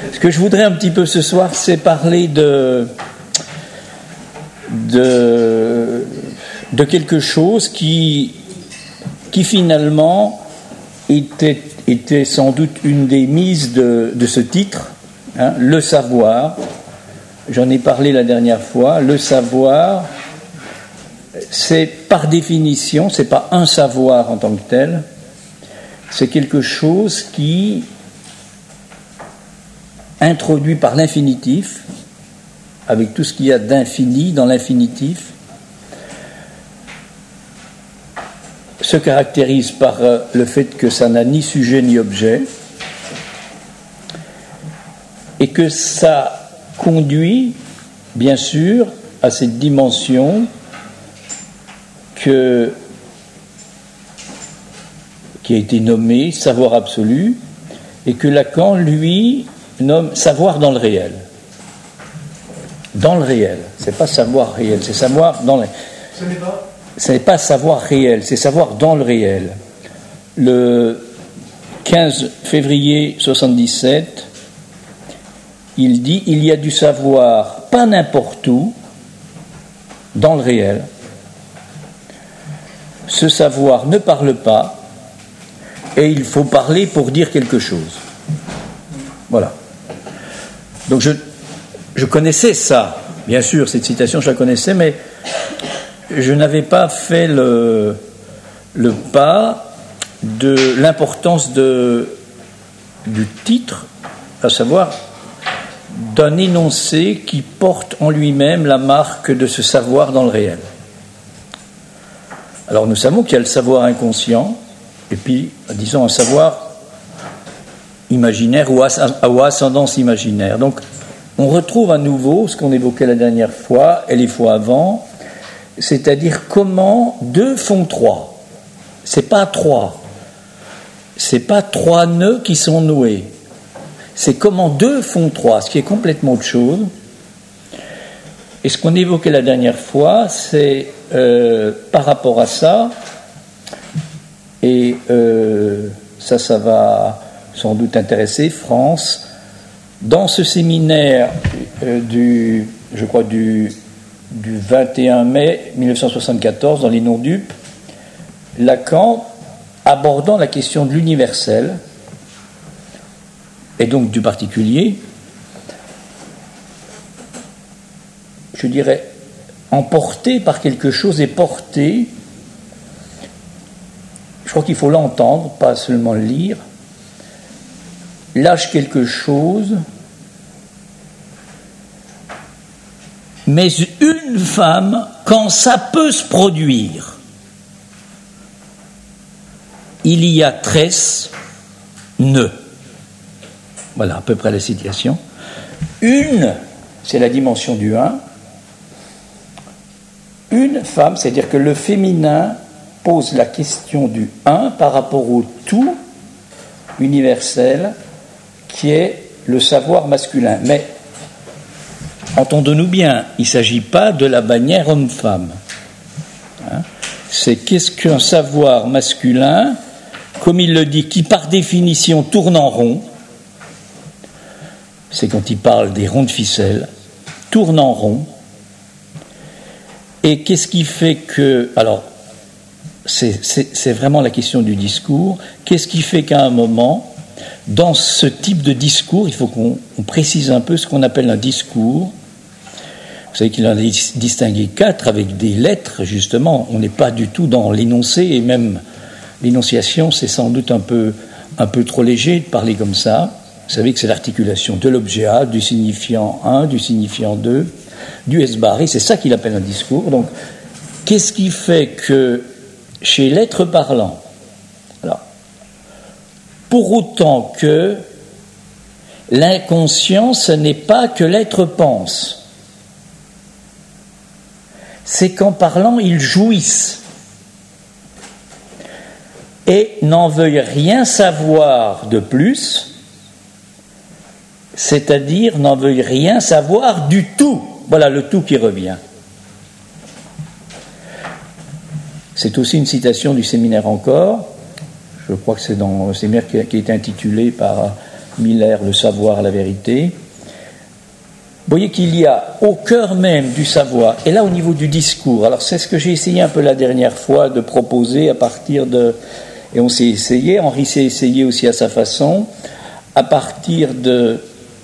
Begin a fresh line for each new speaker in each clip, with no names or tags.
Ce que je voudrais un petit peu ce soir, c'est parler de quelque chose qui finalement était sans doute une des mises de ce titre, hein, le savoir. J'en ai parlé la dernière fois. Le savoir, c'est par définition, c'est pas un savoir en tant que tel, c'est quelque chose qui, introduit par l'infinitif, avec tout ce qu'il y a d'infini dans l'infinitif, se caractérise par le fait que ça n'a ni sujet ni objet, et que ça conduit, bien sûr, à cette dimension qui a été nommée savoir absolu, et que Lacan, lui, nomme savoir dans le réel. Dans le réel, c'est pas savoir réel, c'est savoir dans le... Ce n'est pas savoir réel, c'est savoir dans le réel. Le 15 février 1977, il dit « Il y a du savoir pas n'importe où, dans le réel. Ce savoir ne parle pas, et il faut parler pour dire quelque chose. » Voilà. Donc je connaissais ça, bien sûr, cette citation, je la connaissais, mais je n'avais pas fait le pas de l'importance du titre, à savoir d'un énoncé qui porte en lui-même la marque de ce savoir dans le réel. Alors nous savons qu'il y a le savoir inconscient, et puis, disons, un savoir imaginaire ou à ascendance imaginaire. Donc, on retrouve à nouveau ce qu'on évoquait la dernière fois et les fois avant, c'est-à-dire comment 2 font 3. C'est pas 3 nœuds qui sont noués. C'est comment 2 font 3, ce qui est complètement autre chose. Et ce qu'on évoquait la dernière fois, c'est par rapport à ça, et ça va sans doute intéresser France, dans ce séminaire du 21 mai 1974, dans les non-dupes, Lacan, abordant la question de l'universel, et donc du particulier, je dirais, emporté par quelque chose et porté, je crois qu'il faut l'entendre, pas seulement le lire, lâche quelque chose, mais une femme, quand ça peut se produire, il y a 13 nœuds. Voilà à peu près la situation. Une, c'est la dimension du 1. Une femme, c'est-à-dire que le féminin pose la question du 1 par rapport au tout universel qui est le savoir masculin. Mais entendons-nous bien, il ne s'agit pas de la bannière homme-femme. Hein? C'est qu'est-ce qu'un savoir masculin, comme il le dit, qui par définition tourne en rond. C'est quand il parle des ronds de ficelle, tourne en rond. Et qu'est-ce qui fait que... Alors, c'est vraiment la question du discours. Qu'est-ce qui fait qu'à un moment, dans ce type de discours, il faut qu'on précise un peu ce qu'on appelle un discours. Vous savez qu'il en a distingué 4 avec des lettres, justement. On n'est pas du tout dans l'énoncé, et même l'énonciation, c'est sans doute un peu trop léger de parler comme ça. Vous savez que c'est l'articulation de l'objet A, du signifiant 1, du signifiant 2, du S-barré, c'est ça qu'il appelle un discours. Donc, qu'est-ce qui fait que chez l'être parlant, alors, pour autant que l'inconscient, ce n'est pas que l'être pense, c'est qu'en parlant, il jouisse et n'en veuille rien savoir de plus, c'est-à-dire n'en veuille rien savoir du tout. Voilà le tout qui revient. C'est aussi une citation du séminaire encore, je crois que c'est dans le séminaire qui a été intitulé par Miller, Le savoir, la vérité. Vous voyez qu'il y a au cœur même du savoir, et là au niveau du discours, alors c'est ce que j'ai essayé un peu la dernière fois de proposer à partir de, et on s'est essayé, Henri s'est essayé aussi à sa façon, à partir de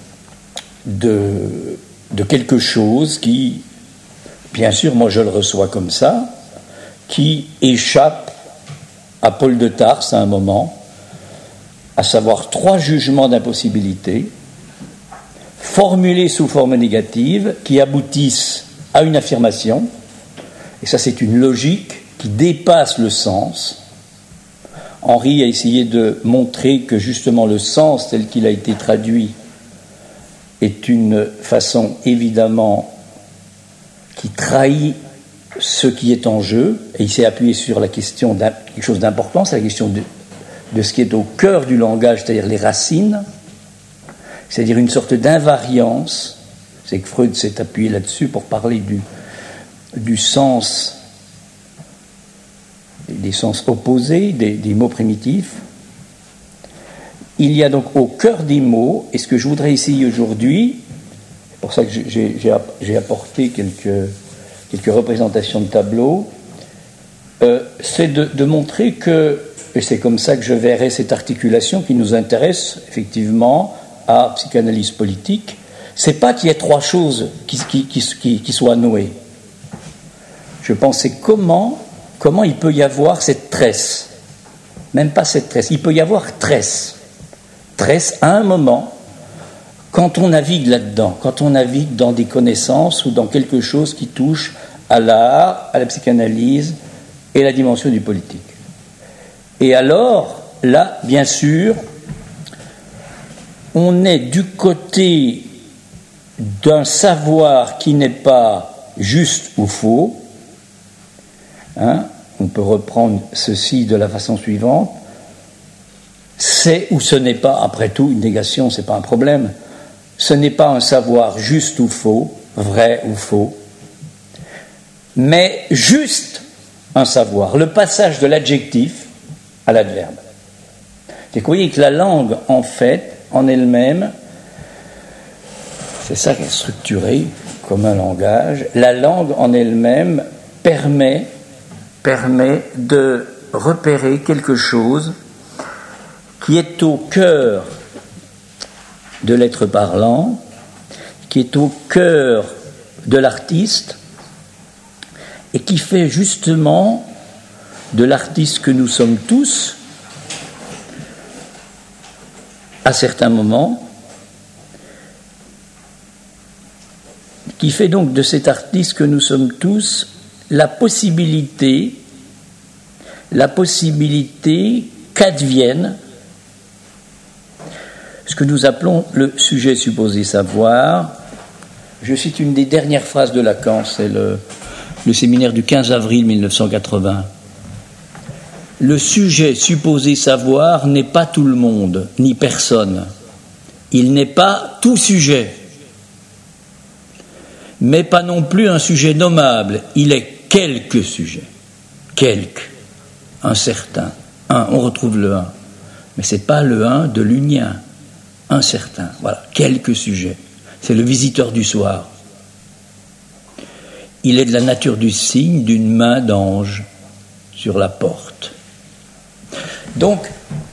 quelque chose qui, bien sûr, moi je le reçois comme ça, qui échappe à Paul de Tarse à un moment, à savoir 3 jugements d'impossibilité, formulés sous forme négative, qui aboutissent à une affirmation, et ça c'est une logique qui dépasse le sens. Henri a essayé de montrer que justement le sens tel qu'il a été traduit est une façon évidemment qui trahit ce qui est en jeu, et il s'est appuyé sur la question de quelque chose d'important, c'est la question de ce qui est au cœur du langage, c'est-à-dire les racines, c'est-à-dire une sorte d'invariance. C'est que Freud s'est appuyé là-dessus pour parler du sens, des sens opposés, des mots primitifs. Il y a donc au cœur des mots, et ce que je voudrais essayer aujourd'hui, c'est pour ça que j'ai apporté quelques représentations de tableaux, c'est de montrer que, et c'est comme ça que je verrai cette articulation qui nous intéresse effectivement à psychanalyse politique, c'est pas qu'il y ait 3 choses qui soient nouées. Je pense c'est comment il peut y avoir cette tresse, même pas cette tresse, il peut y avoir tresse à un moment, quand on navigue là-dedans, quand on navigue dans des connaissances ou dans quelque chose qui touche à l'art, à la psychanalyse et la dimension du politique. Et alors, là, bien sûr, on est du côté d'un savoir qui n'est pas juste ou faux. On peut reprendre ceci de la façon suivante. C'est ou ce n'est pas, après tout, une négation, ce n'est pas un problème. Ce n'est pas un savoir juste ou faux, vrai ou faux, mais juste un savoir, le passage de l'adjectif à l'adverbe. C'est que vous voyez que la langue, en fait, en elle-même, c'est ça qui est structuré comme un langage, la langue en elle-même permet de repérer quelque chose qui est au cœur de l'être parlant, qui est au cœur de l'artiste, et qui fait justement de l'artiste que nous sommes tous, à certains moments, qui fait donc de cet artiste que nous sommes tous la possibilité qu'advienne ce que nous appelons le sujet supposé savoir. Je cite une des dernières phrases de Lacan, c'est le séminaire du 15 avril 1980. Le sujet supposé savoir n'est pas tout le monde, ni personne. Il n'est pas tout sujet, mais pas non plus un sujet nommable. Il est quelque sujet. Quelque. Un certain. Un, on retrouve le un. Mais ce n'est pas le un de l'unien. Un certain. Voilà. Quelque sujet. C'est le visiteur du soir. Il est de la nature du signe d'une main d'ange sur la porte. Donc,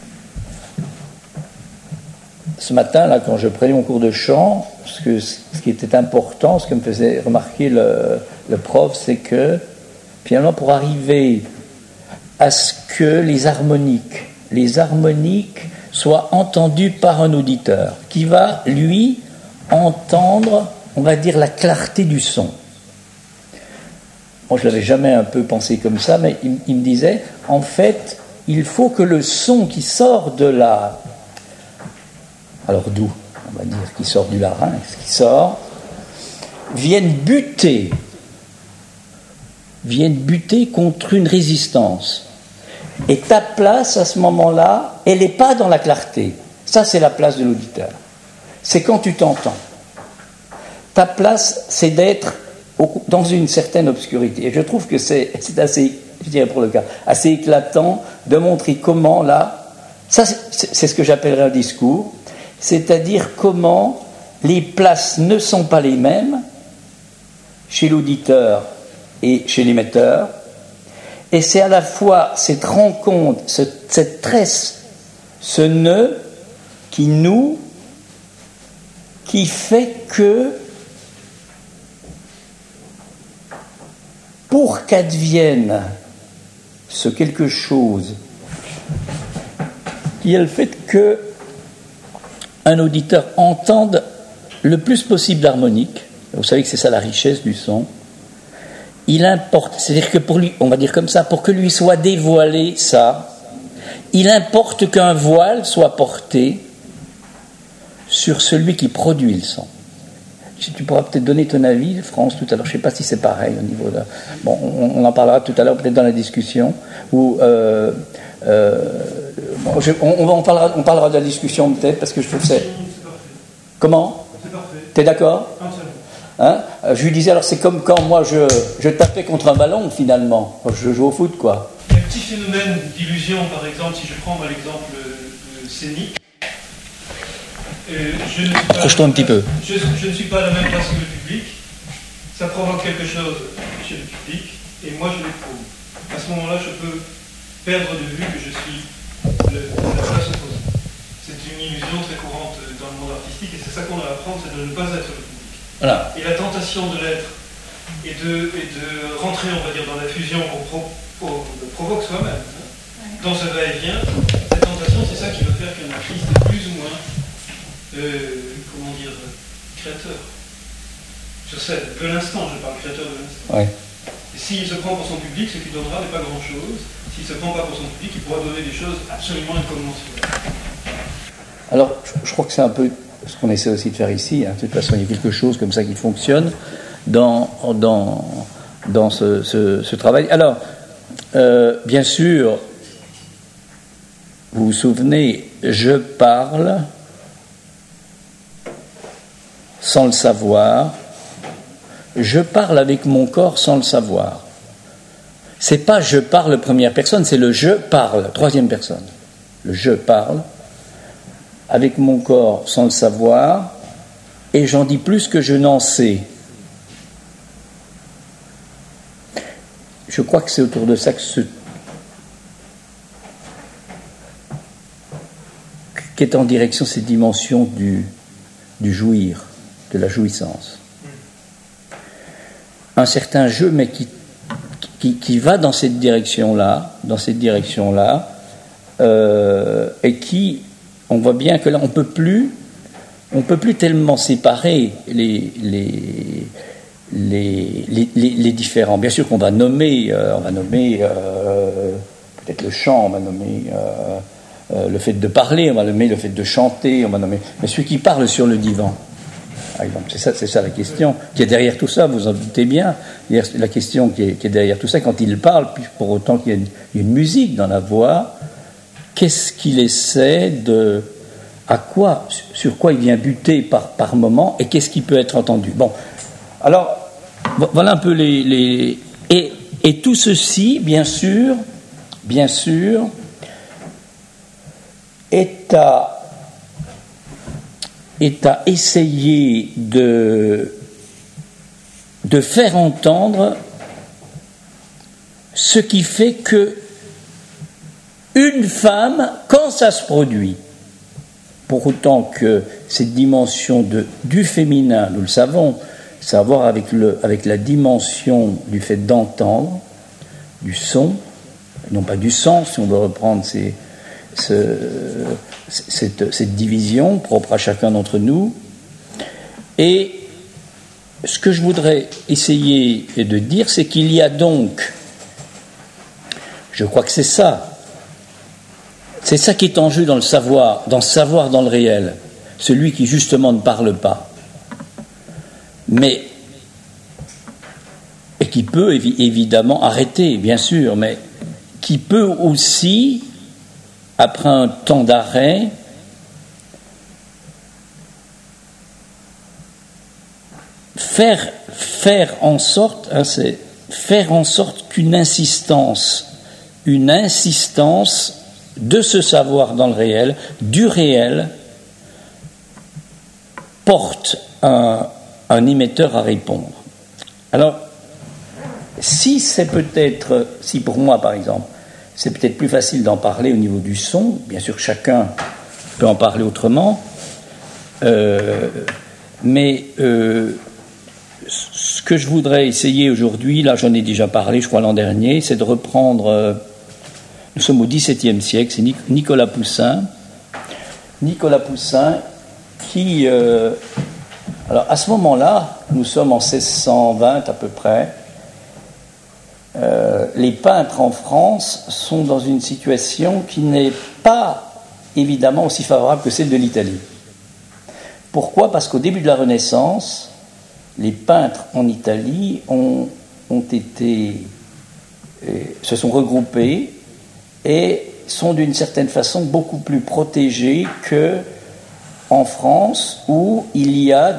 ce matin, là, quand je prenais mon cours de chant, ce qui était important, ce que me faisait remarquer le prof, c'est que, finalement, pour arriver à ce que les harmoniques soient entendues par un auditeur, qui va, lui, entendre, on va dire, la clarté du son. Moi, je ne l'avais jamais un peu pensé comme ça, mais il me disait, en fait, il faut que le son qui sort de la... Alors d'où, on va dire, qui sort du larynx, qui sort, vienne buter contre une résistance. Et ta place, à ce moment-là, elle n'est pas dans la clarté. Ça, c'est la place de l'auditeur. C'est quand tu t'entends. Ta place, c'est d'être dans une certaine obscurité. Et je trouve que c'est assez, je dirais pour le cas, assez éclatant de montrer comment, là, ça c'est ce que j'appellerais un discours, c'est-à-dire comment les places ne sont pas les mêmes chez l'auditeur et chez l'émetteur, et c'est à la fois cette rencontre, cette tresse, ce nœud qui noue, qui fait que pour qu'advienne ce quelque chose qui est le fait que un auditeur entende le plus possible d'harmonique, vous savez que c'est ça la richesse du son, il importe, c'est-à-dire que pour lui, on va dire comme ça, pour que lui soit dévoilé ça, il importe qu'un voile soit porté sur celui qui produit le son. Tu pourras peut-être donner ton avis, France, tout à l'heure. Je ne sais pas si c'est pareil au niveau de... Bon, on en parlera tout à l'heure, peut-être dans la discussion. Où, on parlera de la discussion peut-être, parce que je trouve que c'est... Comment ?
C'est parfait.
T'es d'accord ? Hein ? Je lui disais, alors c'est comme quand moi je tapais contre un ballon, finalement. Je joue au foot, quoi.
Il y a un petit phénomène d'illusion, par exemple, si je prends l'exemple scénique.
Approche-toi un petit peu.
Je ne suis pas à la même place que le public. Ça provoque quelque chose chez le public, et moi je l'éprouve. À ce moment-là, je peux perdre de vue que je suis la place opposée. C'est une illusion très courante dans le monde artistique, et c'est ça qu'on a à apprendre, c'est de ne pas être le public.
Voilà.
Et la tentation de l'être, et de rentrer, on va dire, dans la fusion qu'on provoque soi-même, hein, dans ce va-et-vient, cette tentation, c'est ça qui va faire qu'un artiste est plus ou moins comment dire, créateur. Sur scène, de l'instant, je parle créateur de l'instant.
Ouais.
Et s'il se prend pour son public, ce qu'il donnera n'est pas grand-chose. S'il ne se prend pas pour son public, il pourra donner des choses absolument inconventionnelles.
Alors, je crois que c'est un peu ce qu'on essaie aussi de faire ici. Hein. De toute façon, il y a quelque chose comme ça qui fonctionne dans ce travail. Alors, bien sûr, vous vous souvenez, je parle sans le savoir, je parle avec mon corps sans le savoir. C'est pas je parle première personne, c'est le je parle, troisième personne. Le je parle avec mon corps sans le savoir, et j'en dis plus que je n'en sais. Je crois que c'est autour de ça qu'est en direction cette dimension du jouir, de la jouissance. Un certain jeu, mais qui va dans cette direction-là, et qui, on voit bien que là, on peut plus tellement séparer les différents. Bien sûr qu'on va nommer, peut-être le chant, on va nommer le fait de parler, on va nommer le fait de chanter, on va nommer. Mais celui qui parle sur le divan, par exemple, c'est ça la question qui est derrière tout ça, vous en doutez bien. La question qui est derrière tout ça, quand il parle, puis pour autant qu'il y a une musique dans la voix, qu'est-ce qu'il essaie de... sur quoi il vient buter par moment, et qu'est-ce qui peut être entendu. Bon, alors, voilà un peu et tout ceci, bien sûr, est à essayer de faire entendre ce qui fait que une femme, quand ça se produit, pour autant que cette dimension du féminin, nous le savons, ça a à voir avec la dimension du fait d'entendre, du son, non pas du sens, si on veut reprendre cette division propre à chacun d'entre nous. Et ce que je voudrais essayer de dire, c'est qu'il y a donc, je crois que c'est ça qui est en jeu dans le savoir dans le réel, celui qui justement ne parle pas, mais et qui peut évidemment arrêter, bien sûr, mais qui peut aussi, après un temps d'arrêt, faire en sorte qu'une insistance de ce savoir dans le réel, du réel, porte un émetteur à répondre. Alors, si pour moi par exemple, c'est peut-être plus facile d'en parler au niveau du son, bien sûr chacun peut en parler autrement, mais ce que je voudrais essayer aujourd'hui, là j'en ai déjà parlé je crois l'an dernier, c'est de reprendre, nous sommes au XVIIe siècle, c'est Nicolas Poussin qui, alors à ce moment-là, nous sommes en 1620 à peu près, les peintres en France sont dans une situation qui n'est pas évidemment aussi favorable que celle de l'Italie. Pourquoi ? Parce qu'au début de la Renaissance, les peintres en Italie se sont regroupés et sont d'une certaine façon beaucoup plus protégés qu'en France, où il y a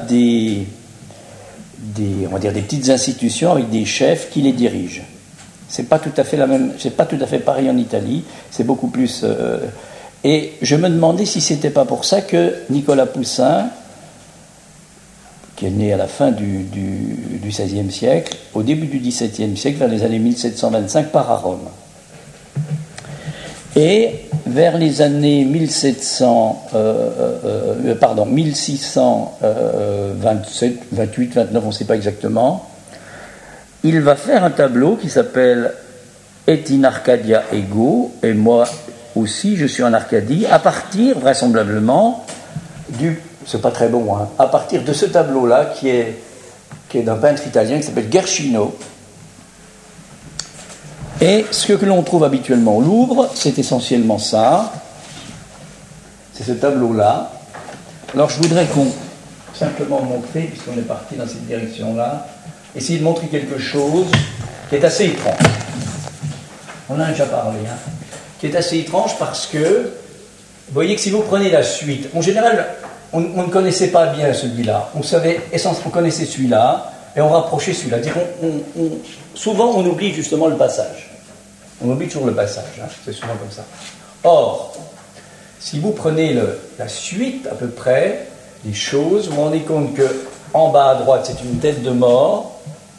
on va dire des petites institutions avec des chefs qui les dirigent. C'est pas tout à fait pareil en Italie, c'est beaucoup plus. Et je me demandais si c'était pas pour ça que Nicolas Poussin, qui est né à la fin du XVIe siècle, au début du XVIIe siècle, vers les années 1725, part à Rome. Et vers les années 1627, 28, 29, on ne sait pas exactement, il va faire un tableau qui s'appelle Et in Arcadia ego, et moi aussi je suis en Arcadie, à partir vraisemblablement c'est pas très bon, à partir de ce tableau-là qui est d'un peintre italien qui s'appelle Guercino. Et ce que l'on trouve habituellement au Louvre, c'est essentiellement ça, c'est ce tableau-là. Alors je voudrais simplement montrer, puisqu'on est parti dans cette direction-là, essayer de montrer quelque chose qui est assez étrange. On en a déjà parlé, qui est assez étrange parce que, vous voyez que si vous prenez la suite, en général, on ne connaissait pas bien celui-là. On connaissait celui-là et on rapprochait celui-là. Souvent, on oublie justement le passage. On oublie toujours le passage, c'est souvent comme ça. Or, si vous prenez la suite à peu près des choses, vous vous rendez compte qu'en bas à droite, c'est une tête de mort.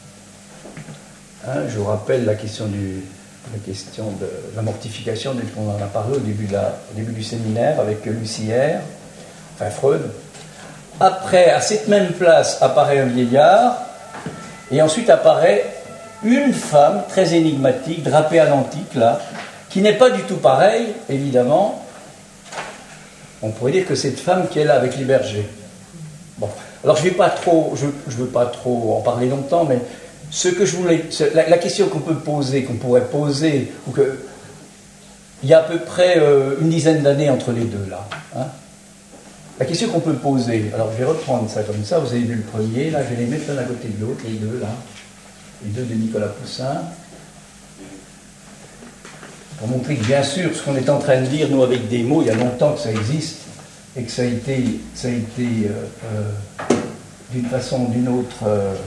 Je vous rappelle la question de la mortification, dont on en a parlé au début du séminaire avec Lucière, enfin Freud. Après, à cette même place, apparaît un vieillard, et ensuite apparaît une femme très énigmatique, drapée à l'antique, là, qui n'est pas du tout pareille, évidemment. On pourrait dire que cette femme qui est là avec les bergers. Bon, alors je veux pas trop en parler longtemps, mais ce que je voulais, la question qu'on pourrait poser, il y a à peu près une dizaine d'années entre les deux là. La question qu'on peut poser, alors je vais reprendre ça comme ça, vous avez vu le premier, là je vais les mettre l'un à côté de l'autre, les deux là, les deux de Nicolas Poussin, pour montrer que bien sûr ce qu'on est en train de dire, nous avec des mots, il y a longtemps que ça existe, et que ça a été d'une façon ou d'une autre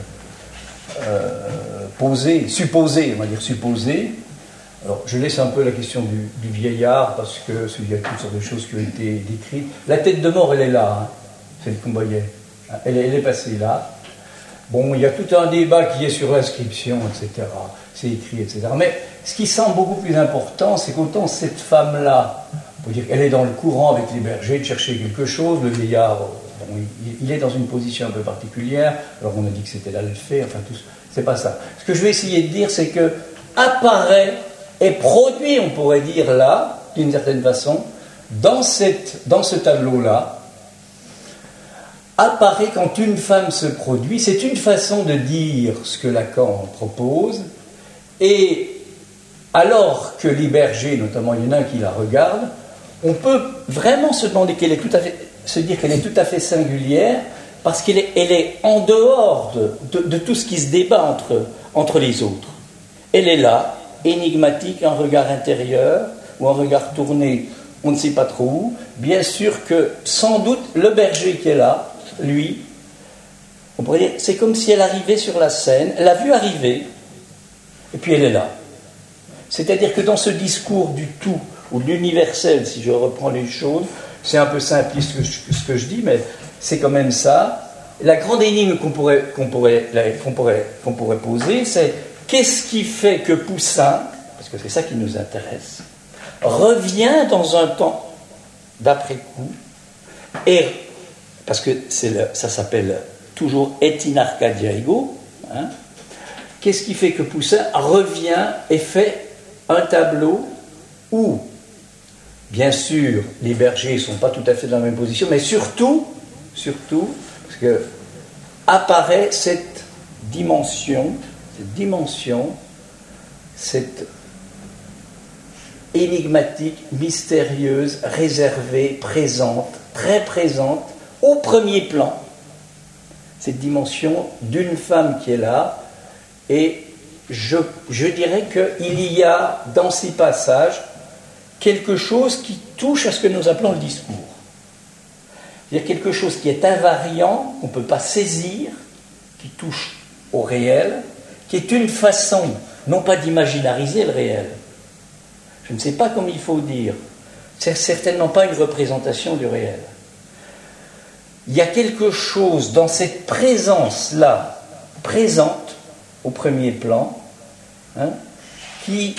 supposé. Alors, je laisse un peu la question du vieillard, parce qu'il y a toutes sortes de choses qui ont été décrites. La tête de mort, elle est là, celle qu'on voyait. Elle est passée là. Bon, il y a tout un débat qui est sur l'inscription, etc. C'est écrit, etc. Mais ce qui semble beaucoup plus important, c'est qu'autant cette femme-là, on peut dire qu'elle est dans le courant avec les bergers de chercher quelque chose, le vieillard, il est dans une position un peu particulière, alors on a dit que c'était l'alphée, enfin tout ça. C'est pas ça. Ce que je vais essayer de dire, c'est que apparaît et produit, on pourrait dire là, d'une certaine façon, dans ce tableau-là, apparaît quand une femme se produit. C'est une façon de dire ce que Lacan propose, et alors que les bergers, notamment il y en a un qui la regarde, on peut vraiment se demander se dire qu'elle est tout à fait singulière, parce qu'elle est en dehors de tout ce qui se débat entre les autres. Elle est là, énigmatique, un regard intérieur, ou un regard tourné, on ne sait pas trop où. Bien sûr que, sans doute, le berger qui est là, lui, on pourrait dire, c'est comme si elle arrivait sur la scène, elle l'a vu arriver, et puis elle est là. C'est-à-dire que dans ce discours du tout, ou de l'universel, si je reprends les choses, c'est un peu simpliste ce que je dis, mais c'est quand même ça. la grande énigme qu'on pourrait poser, c'est qu'est-ce qui fait que Poussin, parce que c'est ça qui nous intéresse, revient dans un temps d'après-coup, et parce que ça s'appelle toujours Et in Arcadia ego, hein, qu'est-ce qui fait que Poussin revient et fait un tableau où, bien sûr, les bergers ne sont pas tout à fait dans la même position, mais surtout, parce que apparaît cette dimension, cette énigmatique, mystérieuse, réservée, présente, très présente, au premier plan, cette dimension d'une femme qui est là, et je dirais qu'il y a dans ces passages quelque chose qui touche à ce que nous appelons le discours. C'est-à-dire quelque chose qui est invariant, qu'on ne peut pas saisir, qui touche au réel, qui est une façon, non pas d'imaginariser le réel, je ne sais pas comment il faut dire, c'est certainement pas une représentation du réel. Il y a quelque chose dans cette présence-là, présente au premier plan, hein, qui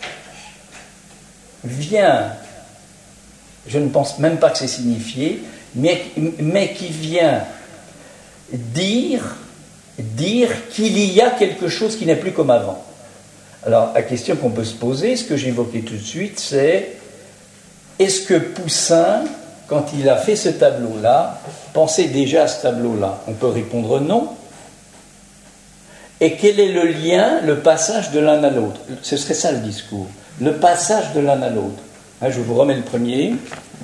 vient, je ne pense même pas que c'est signifié, mais qui vient dire qu'il y a quelque chose qui n'est plus comme avant. Alors, la question qu'on peut se poser, ce que j'évoquais tout de suite, c'est est-ce que Poussin, quand il a fait ce tableau-là, pensait déjà à ce tableau-là? On peut répondre non. Et quel est le lien, le passage de l'un à l'autre? Ce serait ça le discours, le passage de l'un à l'autre. Hein, je vous remets le premier.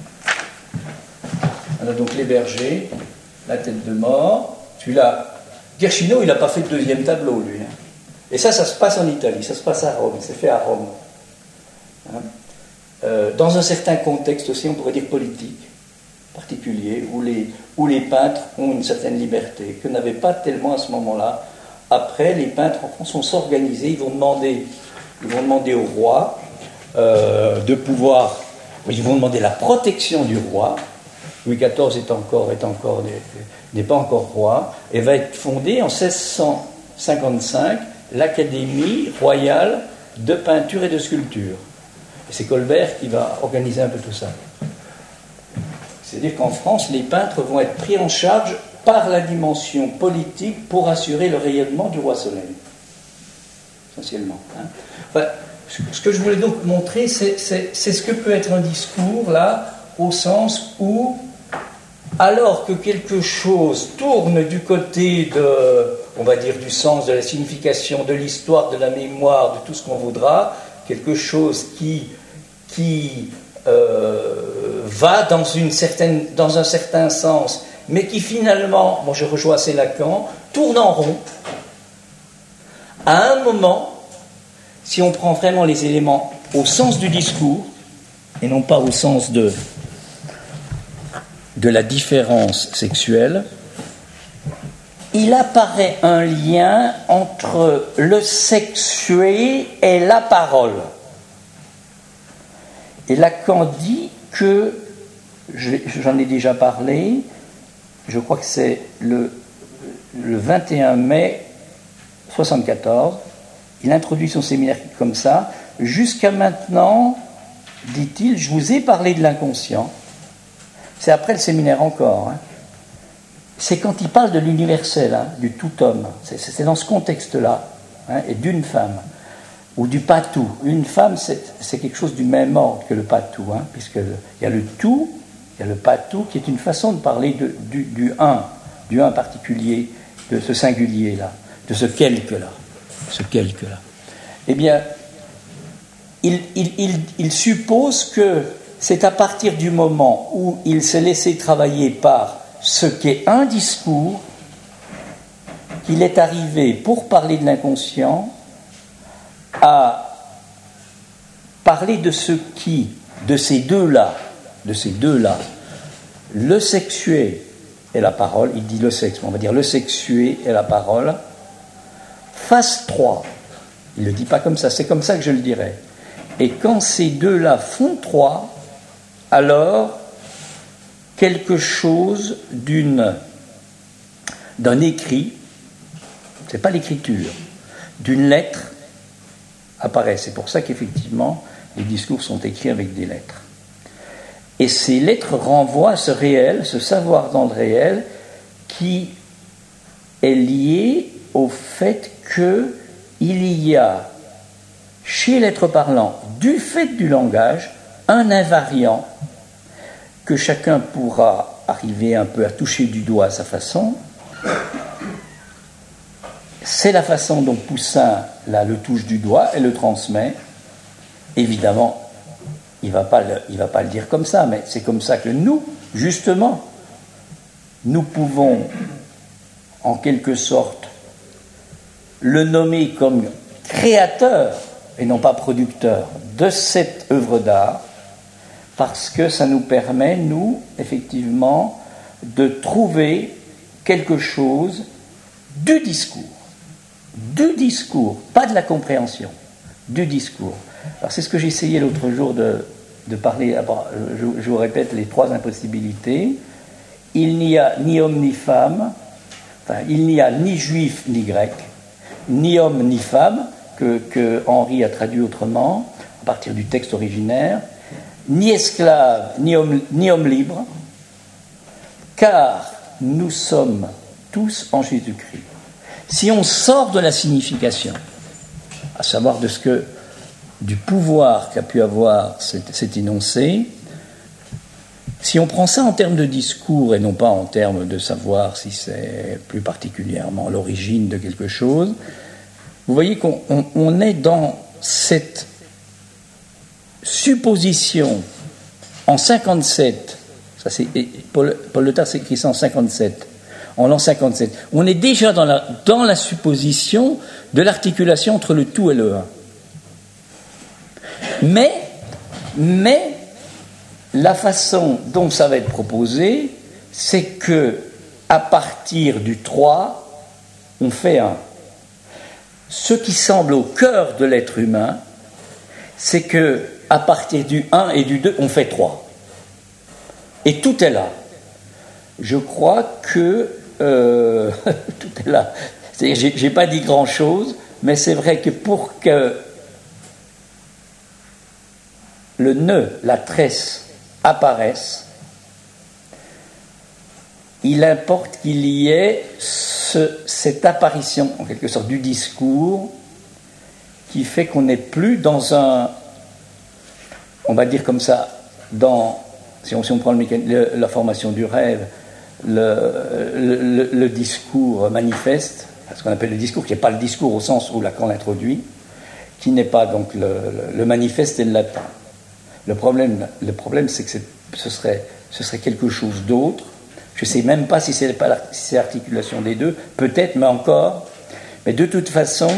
On a donc les bergers, la tête de mort. Celui-là, Guercino, il n'a pas fait de deuxième tableau, lui. Hein. Et ça se passe en Italie, ça se passe à Rome, c'est fait à Rome. Hein. Dans un certain contexte aussi, on pourrait dire politique, particulier, où les peintres ont une certaine liberté, que n'avaient pas tellement à ce moment-là. Après, les peintres en France vont s'organiser, ils vont demander au roi de pouvoir, ils vont demander la protection du roi. Louis XIV n'est pas encore roi, et va être fondée en 1655 l'Académie royale de peinture et de sculpture. Et c'est Colbert qui va organiser un peu tout ça. C'est-à-dire qu'en France, les peintres vont être pris en charge par la dimension politique pour assurer le rayonnement du roi Soleil. Essentiellement. Hein. Enfin, ce que je voulais donc montrer, c'est ce que peut être un discours, là, au sens où, alors que quelque chose tourne du côté de, on va dire, du sens, de la signification, de l'histoire, de la mémoire, de tout ce qu'on voudra, quelque chose qui va dans un certain sens, mais qui finalement, je rejoins assez Lacan, tourne en rond. À un moment, si on prend vraiment les éléments au sens du discours, et non pas au sens de la différence sexuelle, il apparaît un lien entre le sexué et la parole. Et Lacan dit que, j'en ai déjà parlé, je crois que c'est le 21 mai 1974, il introduit son séminaire comme ça. Jusqu'à maintenant, dit-il, je vous ai parlé de l'inconscient. C'est après le séminaire encore. Hein. C'est quand il parle de l'universel, hein, du tout homme. C'est dans ce contexte-là, hein, et d'une femme, ou du pas-tout. Une femme, c'est quelque chose du même ordre que le pas-tout, hein, puisqu'il y a le tout, il y a le pas-tout, qui est une façon de parler du un particulier, de ce singulier-là, de ce quelque-là. Eh bien, il suppose que c'est à partir du moment où il s'est laissé travailler par ce qu'est un discours qu'il est arrivé, pour parler de l'inconscient, à parler de ce qui, de ces deux-là, le sexué et la parole, il dit le sexe, mais on va dire le sexué et la parole, phase 3. Il ne le dit pas comme ça, c'est comme ça que je le dirais. Et quand ces deux-là font 3, alors quelque chose d'une d'un écrit, c'est pas l'écriture, d'une lettre apparaît. C'est pour ça qu'effectivement, les discours sont écrits avec des lettres. Et ces lettres renvoient à ce réel, ce savoir dans le réel, qui est lié au fait qu'il y a, chez l'être parlant, du fait du langage, un invariant que chacun pourra arriver un peu à toucher du doigt à sa façon. C'est la façon dont Poussin là, le touche du doigt et le transmet. Évidemment, il ne va pas le dire comme ça, mais c'est comme ça que nous, justement, nous pouvons, en quelque sorte, le nommer comme créateur, et non pas producteur, de cette œuvre d'art, parce que ça nous permet, nous, effectivement, de trouver quelque chose du discours, pas de la compréhension, du discours. Alors c'est ce que j'ai essayé l'autre jour de parler, je vous répète les trois impossibilités. Il n'y a ni homme ni femme, enfin il n'y a ni juif ni grec, ni homme ni femme, que Henri a traduit autrement, à partir du texte originaire, ni esclave, ni homme libre, car nous sommes tous en Jésus-Christ. Si on sort de la signification, à savoir du pouvoir qu'a pu avoir cet énoncé, si on prend ça en termes de discours et non pas en termes de savoir si c'est plus particulièrement l'origine de quelque chose, vous voyez qu'on est dans cette supposition en 57, ça c'est, Paul Letard s'écrit ça en 57, en l'an 57, on est déjà dans la supposition de l'articulation entre le tout et le un. Mais la façon dont ça va être proposé, c'est que à partir du 3, on fait 1. Ce qui semble au cœur de l'être humain, c'est que à partir du 1 et du 2, on fait 3. Et tout est là. Je crois que tout est là. J'ai pas dit grand-chose, mais c'est vrai que pour que le nœud, la tresse apparaissent, il importe qu'il y ait cette apparition, en quelque sorte, du discours qui fait qu'on n'est plus dans un, on va dire comme ça, si on prend la formation du rêve, le discours manifeste, ce qu'on appelle le discours, qui n'est pas le discours au sens où Lacan l'introduit, qui n'est pas donc le manifeste et le latin. Le problème, c'est que ce serait quelque chose d'autre. Je ne sais même pas si c'est l'articulation des deux, peut-être, mais encore. Mais de toute façon,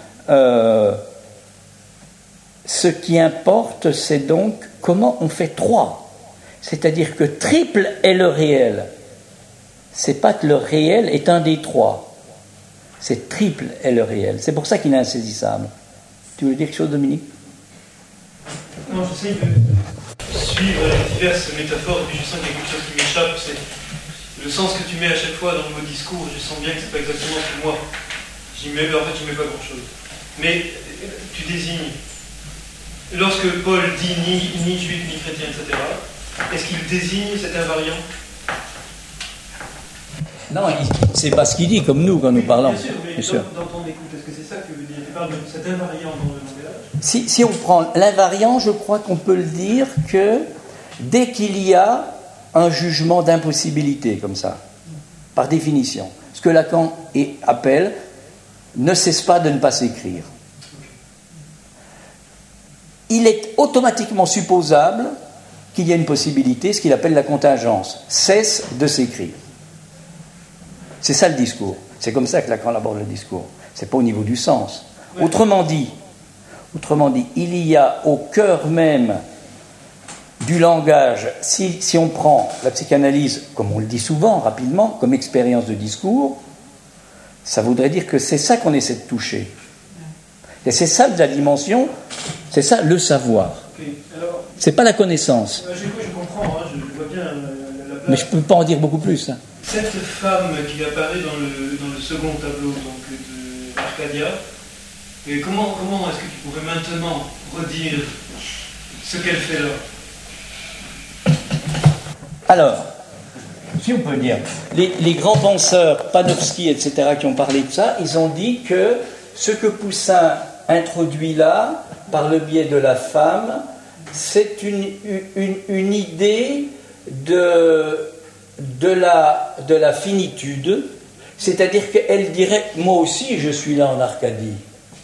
ce qui importe, c'est donc comment on fait 3. C'est-à-dire que triple est le réel. C'est pas que le réel est un des 3. C'est triple est le réel. C'est pour ça qu'il est insaisissable. Tu veux dire quelque chose, Dominique ?
Non, j'essaie de suivre les diverses métaphores et puis je sens qu'il y a quelque chose qui m'échappe. C'est le sens que tu mets à chaque fois dans le mot discours. Je sens bien que c'est pas exactement ce que moi. J'y mets pas grand-chose. Mais tu désignes. Lorsque Paul dit ni juif, ni chrétien, etc., est-ce qu'il désigne cet invariant ?
Non, c'est pas ce qu'il dit, comme nous, quand nous parlons.
Bien sûr, mais
bien sûr.
Dans ton écoute, est-ce que c'est ça que veut dire ? Tu parles de cet invariant dans le langage ?
Si on prend l'invariant, je crois qu'on peut le dire que dès qu'il y a un jugement d'impossibilité, comme ça, par définition, ce que Lacan appelle ne cesse pas de ne pas s'écrire. Il est automatiquement supposable qu'il y a une possibilité, ce qu'il appelle la contingence, cesse de s'écrire. C'est ça le discours. C'est comme ça que Lacan aborde le discours. C'est pas au niveau du sens. Oui. Autrement dit, il y a au cœur même du langage, si on prend la psychanalyse, comme on le dit souvent, rapidement, comme expérience de discours, ça voudrait dire que c'est ça qu'on essaie de toucher. Et c'est ça la dimension, c'est ça le savoir. Okay. Alors, c'est pas la connaissance.
Je comprends, hein, je vois bien la place.
Mais je peux pas en dire beaucoup plus. Hein.
cette femme qui apparaît dans le second tableau donc, de Arcadia, et comment est-ce que tu pourrais maintenant redire ce qu'elle fait là?
Alors, si on peut dire, les grands penseurs, Panofsky, etc., qui ont parlé de ça, ils ont dit que ce que Poussin introduit là, par le biais de la femme, c'est une idée de la finitude, c'est-à-dire qu'elle dirait « moi aussi je suis là en Arcadie ».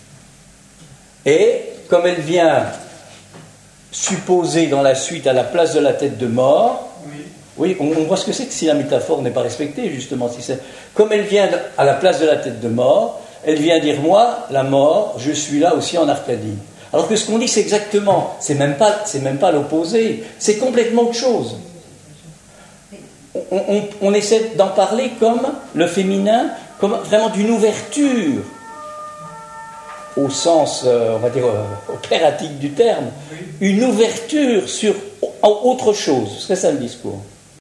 Et comme elle vient supposer dans la suite à la place de la tête de mort, oui, on voit ce que c'est que si la métaphore n'est pas respectée, justement. Comme elle vient à la place de la tête de mort, elle vient dire « moi, la mort, je suis là aussi en Arcadie ». Alors que ce qu'on dit, c'est exactement, c'est même pas l'opposé, c'est complètement autre chose. On essaie d'en parler comme le féminin, comme vraiment d'une ouverture, au sens, on va dire, opératique du terme, une ouverture sur autre chose. C'est ça le discours.